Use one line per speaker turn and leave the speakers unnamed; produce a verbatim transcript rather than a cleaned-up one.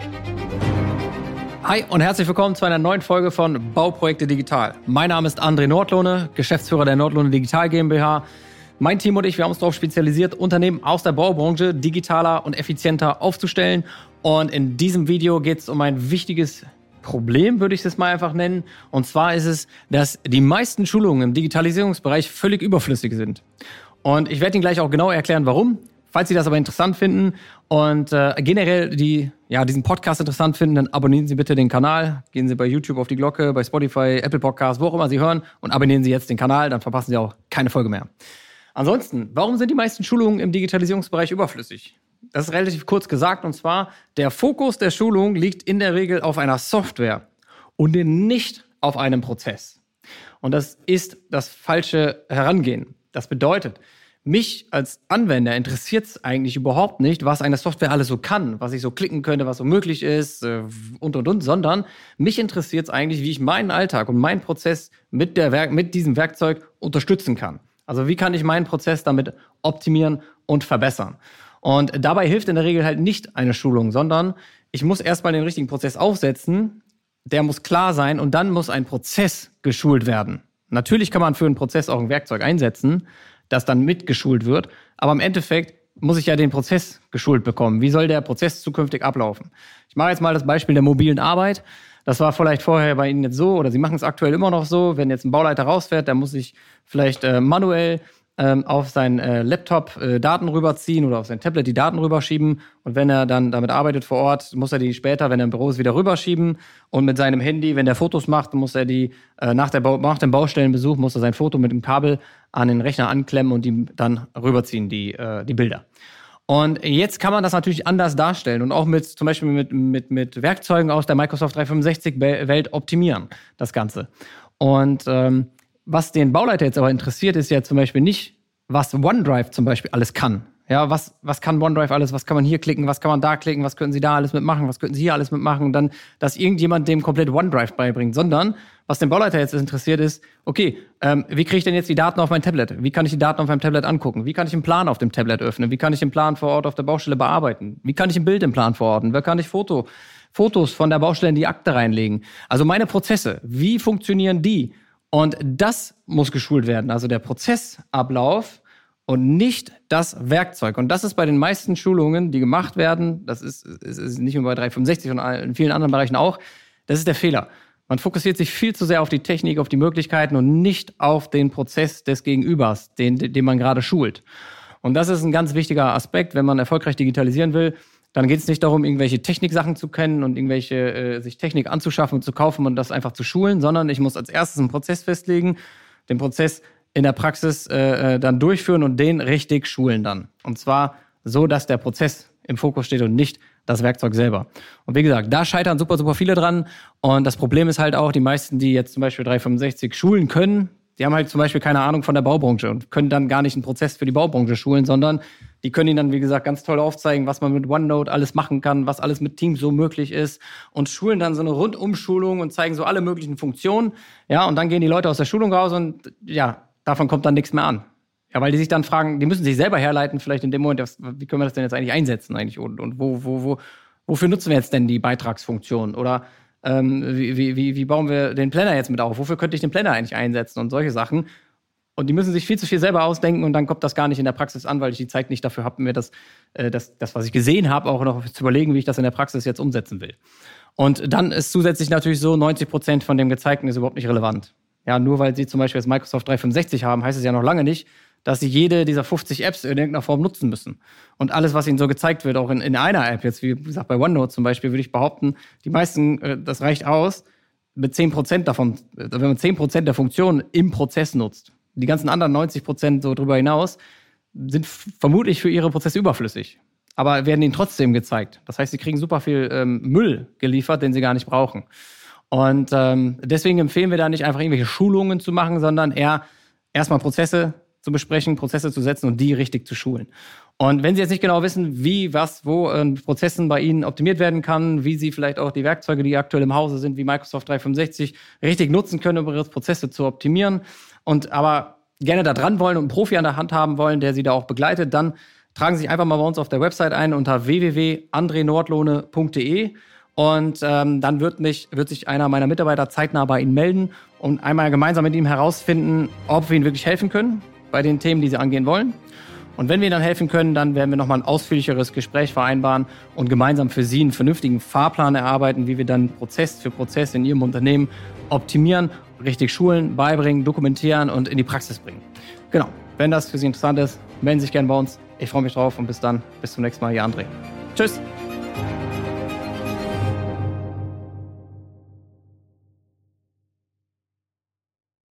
Hi und herzlich willkommen zu einer neuen Folge von Bauprojekte Digital. Mein Name ist André Nordlohne, Geschäftsführer der Nordlohne Digital GmbH. Mein Team und ich, wir haben uns darauf spezialisiert, Unternehmen aus der Baubranche digitaler und effizienter aufzustellen. Und in diesem Video geht es um ein wichtiges Problem, würde ich es mal einfach nennen. Und zwar ist es, dass die meisten Schulungen im Digitalisierungsbereich völlig überflüssig sind. Und ich werde Ihnen gleich auch genau erklären, warum. Falls Sie das aber interessant finden und äh, generell die, ja, diesen Podcast interessant finden, dann abonnieren Sie bitte den Kanal. Gehen Sie bei YouTube auf die Glocke, bei Spotify, Apple Podcasts, wo auch immer Sie hören und abonnieren Sie jetzt den Kanal, dann verpassen Sie auch keine Folge mehr. Ansonsten, warum sind die meisten Schulungen im Digitalisierungsbereich überflüssig? Das ist relativ kurz gesagt und zwar, der Fokus der Schulung liegt in der Regel auf einer Software und nicht auf einem Prozess. Und das ist das falsche Herangehen. Das bedeutet, mich als Anwender interessiert es eigentlich überhaupt nicht, was eine Software alles so kann, was ich so klicken könnte, was so möglich ist und, und, und, sondern mich interessiert es eigentlich, wie ich meinen Alltag und meinen Prozess mit, der Werk- mit diesem Werkzeug unterstützen kann. Also wie kann ich meinen Prozess damit optimieren und verbessern? Und dabei hilft in der Regel halt nicht eine Schulung, sondern ich muss erstmal den richtigen Prozess aufsetzen, der muss klar sein und dann muss ein Prozess geschult werden. Natürlich kann man für einen Prozess auch ein Werkzeug einsetzen, das dann mitgeschult wird. Aber im Endeffekt muss ich ja den Prozess geschult bekommen. Wie soll der Prozess zukünftig ablaufen? Ich mache jetzt mal das Beispiel der mobilen Arbeit. Das war vielleicht vorher bei Ihnen jetzt so oder Sie machen es aktuell immer noch so. Wenn jetzt ein Bauleiter rausfährt, dann muss ich vielleicht äh, manuell ähm, auf seinen äh, Laptop äh, Daten rüberziehen oder auf sein Tablet die Daten rüberschieben. Und wenn er dann damit arbeitet vor Ort, muss er die später, wenn er im Büro ist, wieder rüberschieben. Und mit seinem Handy, wenn der Fotos macht, muss er die äh, nach, der Bau- nach dem Baustellenbesuch, muss er sein Foto mit dem Kabel an den Rechner anklemmen und die dann rüberziehen, die, äh, die Bilder. Und jetzt kann man das natürlich anders darstellen und auch mit zum Beispiel mit, mit, mit Werkzeugen aus der Microsoft dreihundertfünfundsechzig-Welt optimieren, das Ganze. Und ähm, was den Bauleiter jetzt aber interessiert, ist ja zum Beispiel nicht, was OneDrive zum Beispiel alles kann. Ja, was, was kann OneDrive alles, was kann man hier klicken, was kann man da klicken, was können Sie da alles mitmachen, was könnten Sie hier alles mitmachen und dann, dass irgendjemand dem komplett OneDrive beibringt, sondern was den Bauleiter jetzt interessiert ist, okay, ähm, wie kriege ich denn jetzt die Daten auf mein Tablet? Wie kann ich die Daten auf meinem Tablet angucken? Wie kann ich einen Plan auf dem Tablet öffnen? Wie kann ich den Plan vor Ort auf der Baustelle bearbeiten? Wie kann ich ein Bild im Plan verorten? Wie kann ich Foto, Fotos von der Baustelle in die Akte reinlegen? Also meine Prozesse, wie funktionieren die? Und das muss geschult werden, also der Prozessablauf und nicht das Werkzeug. Und das ist bei den meisten Schulungen, die gemacht werden, das ist, ist, ist nicht nur bei dreihundertfünfundsechzig, sondern in vielen anderen Bereichen auch, das ist der Fehler. Man fokussiert sich viel zu sehr auf die Technik, auf die Möglichkeiten und nicht auf den Prozess des Gegenübers, den, den man gerade schult. Und das ist ein ganz wichtiger Aspekt, wenn man erfolgreich digitalisieren will. Dann geht es nicht darum, irgendwelche Techniksachen zu kennen und irgendwelche äh, sich Technik anzuschaffen und zu kaufen und das einfach zu schulen, sondern ich muss als erstes einen Prozess festlegen, den Prozess in der Praxis äh, dann durchführen und den richtig schulen dann. Und zwar so, dass der Prozess im Fokus steht und nicht das Werkzeug selber. Und wie gesagt, da scheitern super, super viele dran. Und das Problem ist halt auch, die meisten, die jetzt zum Beispiel dreihundertfünfundsechzig schulen können, die haben halt zum Beispiel keine Ahnung von der Baubranche und können dann gar nicht einen Prozess für die Baubranche schulen, sondern die können ihnen dann, wie gesagt, ganz toll aufzeigen, was man mit OneNote alles machen kann, was alles mit Teams so möglich ist und schulen dann so eine Rundumschulung und zeigen so alle möglichen Funktionen. Ja, und dann gehen die Leute aus der Schulung raus und ja, davon kommt dann nichts mehr an. Ja, weil die sich dann fragen, die müssen sich selber herleiten, vielleicht in dem Moment, wie können wir das denn jetzt eigentlich einsetzen eigentlich und, und wo, wo, wo, wofür nutzen wir jetzt denn die Beitragsfunktion oder ähm, wie, wie, wie bauen wir den Planner jetzt mit auf? Wofür könnte ich den Planner eigentlich einsetzen und solche Sachen? Und die müssen sich viel zu viel selber ausdenken und dann kommt das gar nicht in der Praxis an, weil ich die Zeit nicht dafür habe, mir das, äh, das, das, was ich gesehen habe, auch noch zu überlegen, wie ich das in der Praxis jetzt umsetzen will. Und dann ist zusätzlich natürlich so, neunzig Prozent von dem Gezeigten ist überhaupt nicht relevant. Ja, nur weil Sie zum Beispiel jetzt Microsoft dreihundertfünfundsechzig haben, heißt es ja noch lange nicht, dass Sie jede dieser fünfzig Apps in irgendeiner Form nutzen müssen. Und alles, was Ihnen so gezeigt wird, auch in, in einer App, jetzt wie gesagt bei OneNote zum Beispiel, würde ich behaupten, die meisten, äh, das reicht aus, mit zehn Prozent davon, wenn man zehn Prozent der Funktionen im Prozess nutzt. Die ganzen anderen neunzig Prozent so drüber hinaus sind f- vermutlich für Ihre Prozesse überflüssig. Aber werden Ihnen trotzdem gezeigt. Das heißt, Sie kriegen super viel ähm, Müll geliefert, den Sie gar nicht brauchen. Und ähm, deswegen empfehlen wir da nicht einfach irgendwelche Schulungen zu machen, sondern eher erstmal Prozesse zu besprechen, Prozesse zu setzen und die richtig zu schulen. Und wenn Sie jetzt nicht genau wissen, wie, was, wo in Prozessen bei Ihnen optimiert werden kann, wie Sie vielleicht auch die Werkzeuge, die aktuell im Hause sind, wie Microsoft dreihundertfünfundsechzig, richtig nutzen können, um Ihre Prozesse zu optimieren und aber gerne da dran wollen und einen Profi an der Hand haben wollen, der Sie da auch begleitet, dann tragen Sie sich einfach mal bei uns auf der Website ein unter w w w punkt andre nordlohne punkt d e und ähm, dann wird, mich, wird sich einer meiner Mitarbeiter zeitnah bei Ihnen melden und einmal gemeinsam mit ihm herausfinden, ob wir Ihnen wirklich helfen können bei den Themen, die Sie angehen wollen. Und wenn wir Ihnen dann helfen können, dann werden wir nochmal ein ausführlicheres Gespräch vereinbaren und gemeinsam für Sie einen vernünftigen Fahrplan erarbeiten, wie wir dann Prozess für Prozess in Ihrem Unternehmen optimieren, richtig schulen, beibringen, dokumentieren und in die Praxis bringen. Genau, wenn das für Sie interessant ist, melden Sie sich gerne bei uns. Ich freue mich drauf und bis dann, bis zum nächsten Mal, Ihr André. Tschüss!